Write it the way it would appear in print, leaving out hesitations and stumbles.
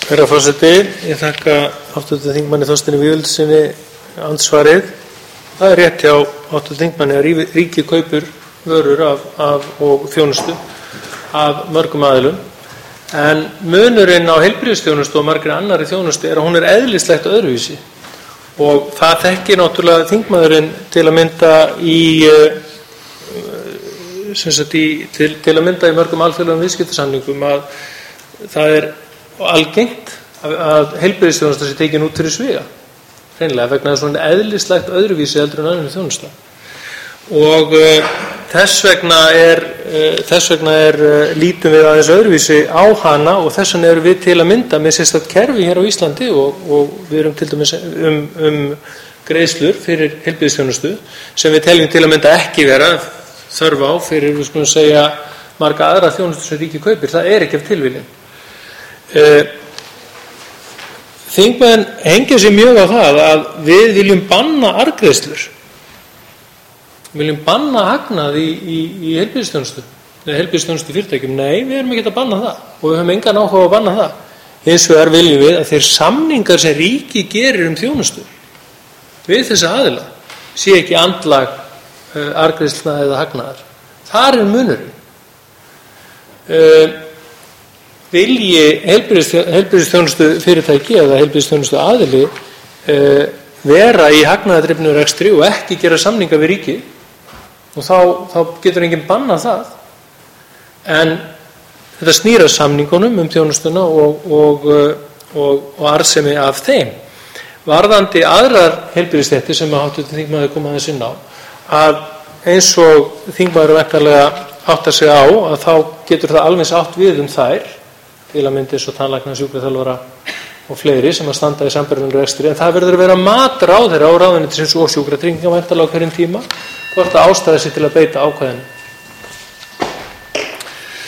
Herra forseti, ég þakka hv. þingmanni Þorsteini Víglundssyni andsvarið. Það er rétt hjá hv. þingmanni að ríkið kaupir vörur og þjónustu af mörgum aðilum, en munurinn á heilbrigðisþjónustu og margri annarri þjónustu er að hún er eðlislegt öðruvísi. Og það þekkir náttúrulega þingmaðurinn til að mynda til að mynda í mörgum alþjóðlegum viðskiptasamningum að það er algengt að heilbrigðisþjónusta sé tekin út fyrir sviga, hreinlega vegna þess að hún er eðlislegt öðruvísi heldur en önnur þjónusta. Og þess vegna lítum við aðeins öðruvísi á hana, og þess vegna erum við til að mynda með sérstakt kerfi hér á Íslandi og við erum til dæmis greiðslur fyrir heilbrigðisþjónustu sem við teljum til að mynda ekki vera þörf á fyrir, við skulum segja, marga aðra þjónustu sem ríkið kaupir. Það er ekki af tilviljun. Þingmenn hengja sig mjög á það að við viljum banna arðgreiðslur. Við viljum banna hagnað í heilbrigðisþjónustu eða heilbrigðisþjónustu fyrirtækjum. Nei, við erum ekki að banna það og við höfum engan áhuga að banna það. Hins vegar viljum við að þeir samningar sem ríkið gerir þjónustu við þessa aðila sé ekki andlag arðgreiðslna eða hagnaðar. Þar er munurinn. Vilji heilbrigðisþjónustu fyrirtæki eða heilbrigðisþjónustu aðili vera í hagnaðardrifnu rekstri og ekki gera samninga við ríkið, og þá getur enginn bannað það. En þetta snýr að samningunum þjónustuna og arðsemi af þeim. Varðandi aðrar heilbrigðisstéttir sem hv. þingmaður kom aðeins inn á, að eins og þingmaður væntanlega áttar sig á, að þá getur það alveg átt við þær, til að mynda eins og tannlækna, sjúkraþjálfara og fleiri sem að standa í sambærilegum rekstri, en það verður að vera mat ráðherra og ráðuneytisins og sjúkratrygginga væntanlega á hverjum tíma hvort að ástæða sé til að beita ákvæðinu.